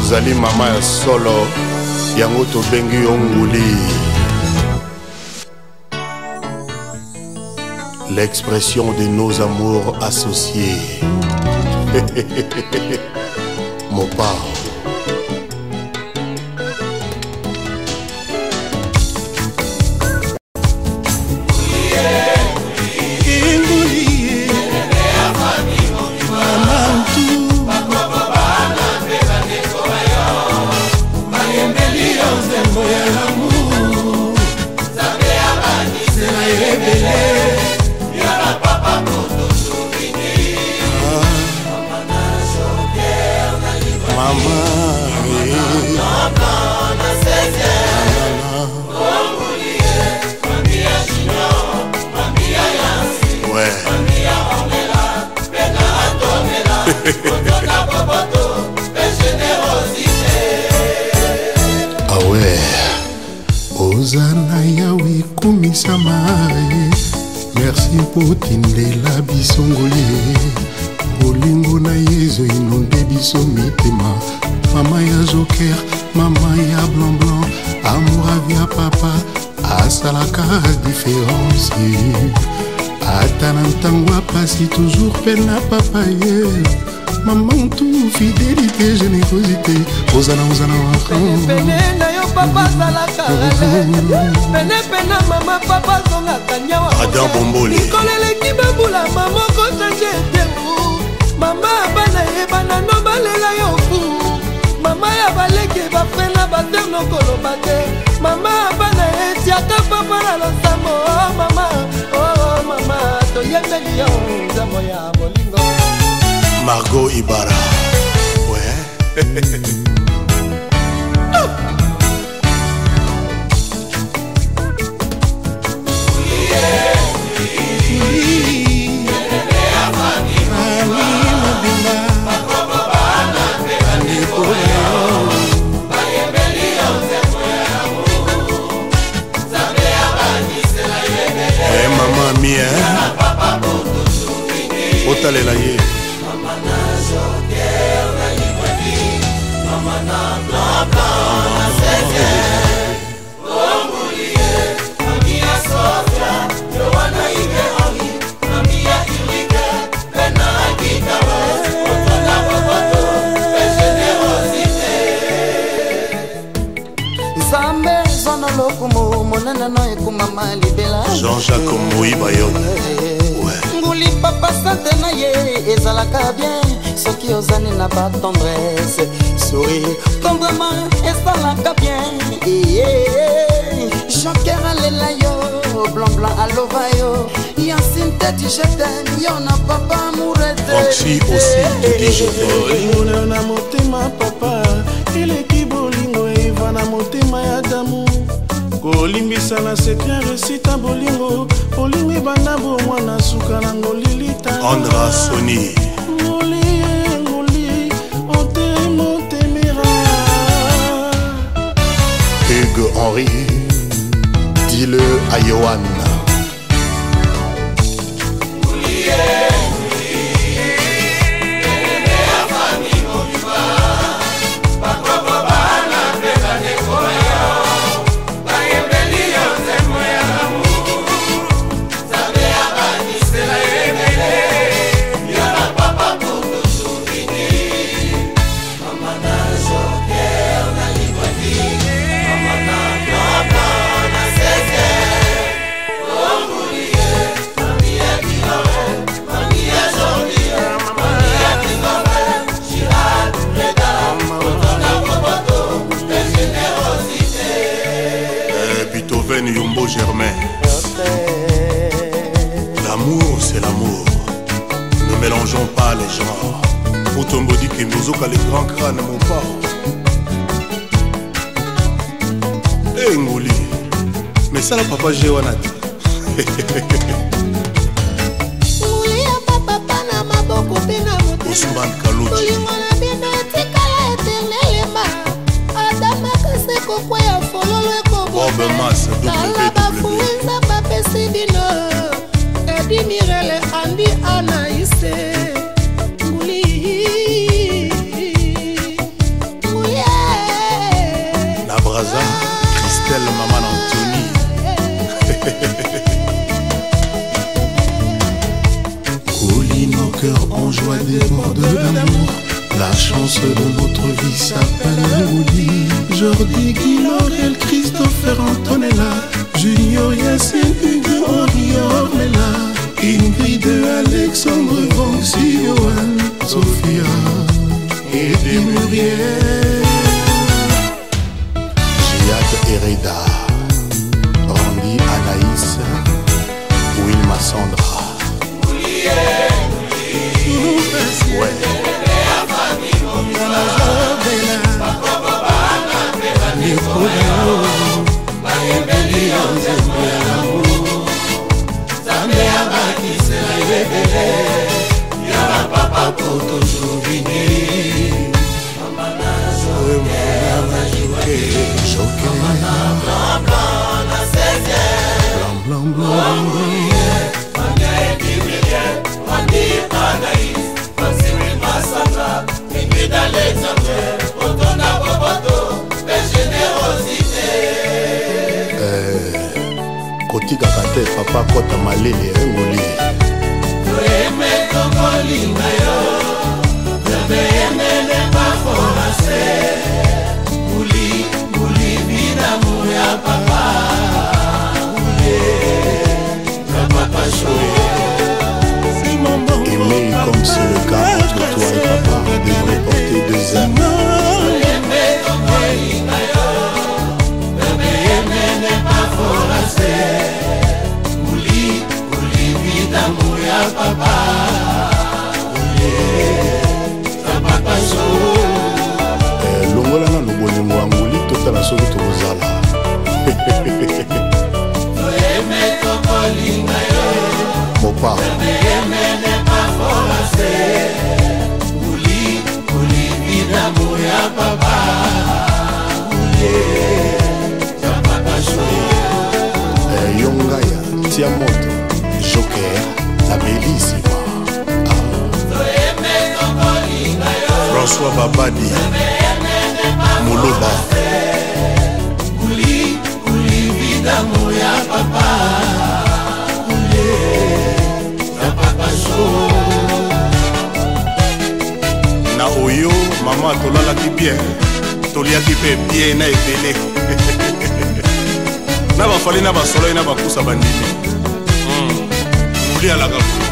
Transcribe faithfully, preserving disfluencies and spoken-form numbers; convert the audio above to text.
Ozali mama ya solo yango tobengi yo nguli. L'expression de nos amours associés. Mopao. Ah ouais, Ozana yawi kumisamae. Merci pour tindela bisongole. Bolingo na yezo inonde biso mitema. Mama ya joker, mama ya blanc blanc. Amour avia papa, asalaka différence. Atanantangwa pasi toujours pena papa ye. Maman tout fidélité, générosité. Ozana ozana pene na yo papa salaka. Pene pene mama papa zonga kanyawa. Adam Bomboli. Nikolele kibabula mama ko changer tempo. Mama bana ye bana no balela yo fu. Mama ya baleke ba frena ba terno kolobate. Mama bana ye tiaka papa la losamo. Oh mama, oh mama to yembeli yo zamo ya bolingo. Margot Ibarra. Ouais. Eh maman mia. Otalela ye. Jean-Jacques Moui Bayonne. Ouais. Nguli papa sante na ye ezalaka bien. Soki ozani na ba tendresse. Sourire tendrement ezalaka bien. Joker alela yo, blanc blanc alova yo. Yacine teti je t'aime, yo na papa mourete. Roxy aussi tu dis je t'aime. Bolingo na motema papa, eleki bolingo eva na motema ya damu. Kolimbisa na secret recita bolingo, bolingo ebanda bomwana suka na ngolilita. Andra Sony. Ngoli ngoli ote montemera. Hugues Henry. Dis-le à Johan. Yombo Germain. L'amour c'est l'amour. Ne mélangeons pas les genres. Otombo dit que nous avons les grands crânes mon père. Eh Ngoli. Mais ça la papa Jéwanati. Nguli ya papa pana maboko pena motema. Ousmane Kalouti. Bolingo na bino tikala eternelema. Adama kase kokwe ya fololo eko Bob Mas W W. Sidino Edi Mirele Andi Anaïse Nguli Nguli papa Ngouli, Jordi, Guy, Laurel, Christopher, Antonella, Junior, Yassine, Hugo, Henri, Ornella, Ingrid, Alexandre, Vancy, Johan, Sophia et Muriel, Giad Hereda, Randy, Anaïs, Wilma, Sandra. Ouais. Blanc, blanc, blanc. kotikaka te papa kota malele engoli toyeme tokolinga yo tobeyemene baforase muli muli binamu ya papa ule ya papa choye. Aimer comme c'est le cas entre toi et papa devrait porter deux âmes. Longolanga no bolingo ya nguli totala soki tokozala mopa yongaya tia moto joker la bellissima François Babadi Moloba na oyo mama tolalaki bien toliaki mpe bien na ebele na bafali na basoloi na bakusa bandimi muli alaka